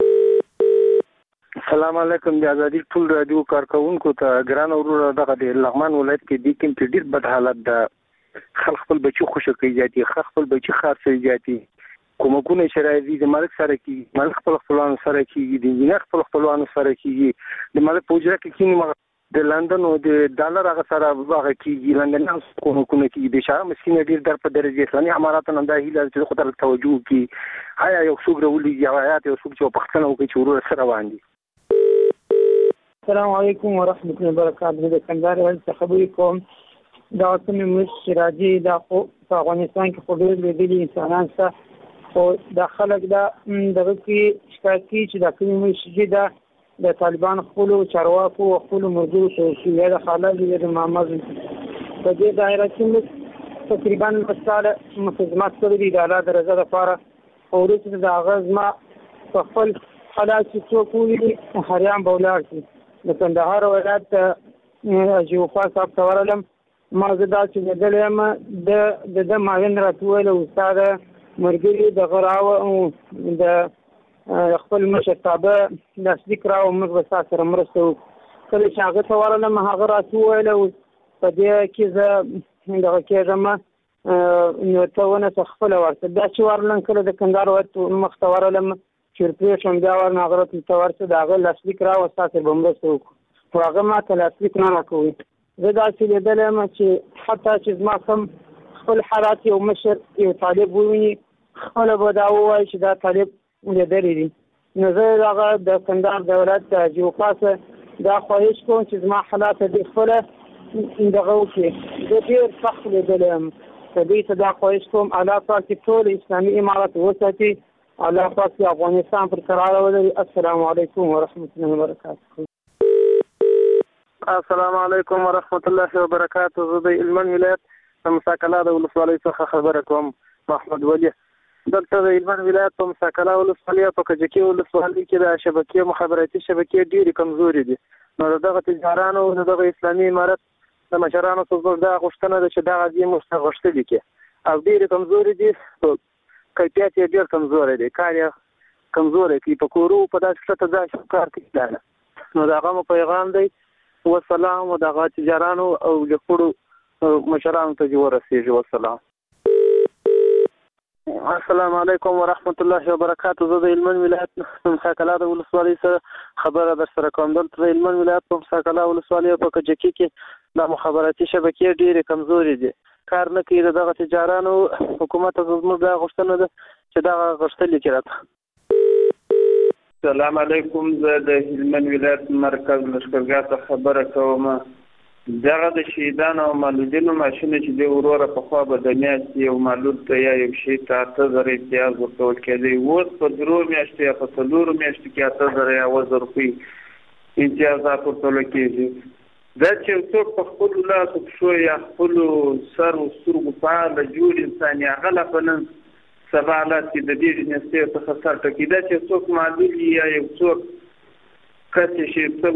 السلام علیکم د ازادي ټول رادیو کارکونکو ته ګران وروره دغه د لغمان ولایت کې د کوم ډیر بد حالت ده. خلک خپل بچي خوشو کوي ځاتي خلک خپل بچي خاصه ځاتي کومکونه شرایزي د ملک سره کې ملک خپل خپلوان سره کې د انجینر خپل خپلوان سره کې د ملک پوجره کې کینی د لندن او د ډالر هغه سره هغه کې لندن هم کومکونه کې د شاه مسکین ډیر در په درجه اسلامي امارات نن دا هیله چې خدای توجه کوي آیا یو څوک راولي یا آیا یو څوک چې پښتنه وکړي چې ورور سره باندې. السلام علیکم ورحمۃ اللہ وبرکاتہ. د کندهار ولایت خبرې کوم دا کومې مش راځي دا خو په افغانستان کې خو ډېر لیدلي انسانان سره خو دا خلک دا دغه کې شکایت کوي چې دا کومې مش دا د طالبان خپلو چارواکو او خپلو ملګرو ته چې یا د خالد یا د محمد په دې دایره کې تقریبا مساله مخدمات کړي دي د اعلی درجه لپاره او وروسته د هغه زما په خپل حالات چې څوک وویني هریان به ولاړ شي. د کندهار ولایت اجوفا صاحب ته ورغلم ما زه داسې لیدلی یم د د معاون راته وویل استاده ملګري دغه راوه د خپل مشرتابه لاسلیک راوه موږ به ستا سره مرسته وکړو. کله چې هغه ته ورغلم هغه راته وویل په دې کې زه دغه کېږم نو ته ونه څه خپله ورشه داسې ورغلم کله د کندهار ولایت مخ ته ورغلم چې پرېښم بیا ورنه هغه راته ته ورشه د هغه لاسلیک راوه ستا سره به مرسته وکړو خو هغه ما ته لاسلیک نه راکوي. زه داسې لیدلی یم چې حتی چې زما کوم خپل حالات یو مشر یو طالب وویني خپله به دا ووایي چې دا طالب لیدلی دي. نو زه دغه د کندهار د ولایت د اجوفا څخه دا خواهش کوم چې زما حالات دې خپله دغه وکړي. زه ډېر سخت لیدلی یم که دوی ته دا خواهش کوم الله پاک چې ټول اسلامي امارات وساتي الله پاک چې افغانستان پر قرار ولري. السلام علیکم ورحمۃ اللہ وبرکاتہ. السلام علیکم ورحمۃ اللہ وبرکاتہ. زه د هلمند ولایت د مساکلا د ولسوالۍ څخه خبره کوم محمد ولی. دلته د هلمند ولایت په مساکلا ولسوالۍ په کجکي ولسوالۍ کې د شبکې مخابراتي شبکې ډېرې کمزورې دي. نو دغه تجارانو د دغه اسلامي امارت د مشرانو څخه دا غوښتنه ده چې دغه دې موږ ته غوښتلي کې او ډېرې کمزورې دي کیفیت یې ډېر کمزوری دی کار یې کمزوری کوي په کورو په داسې ښه ځای کار کوي. نو د هغه مو پیغام دی والسلام و دغه تجارانو او لخړو مشرانو ته ورسېږي. والسلام. السلام علیکم ورحمۃ اللہ وبرکاتہ. زه د هلمند ولایت مساکلا د ولسوالۍ سره خبره در سره کوم. دلته د هلمند ولایت په مساکلا ولسوالۍ په کجکي کې د مخابراتي شبکې ډېرې کمزورې دي کار نه کوي. دغه تجارانو حکومت ته زموږ دا غوښتنه ده چې دغه غوښتلي کې راته السلام علیکم. زه د هلمند ولایت مرکز لښکرګاه څخه خبره کوم. دغه د شهیدانو او معلولینو معاشونه چې د وروره پخوا به د میاشتې یو معلول ته یا یو شهید ته اته زره امتیاز ورکول کېدی، اوس په درو میاشتو یا په څلورو میاشتو کې اته زره یا اووه زره روپۍ امتیازات ورکول کېږي. دا چې یو څوک په خپلو لاسو پښو یا خپلو سر و سترګو فعاله جوړ انسان یا هغه لا په نن سبا حالات کې د دې نستې څخه سر ټکي، دا چې څوک معلول یا یو څوک کس چې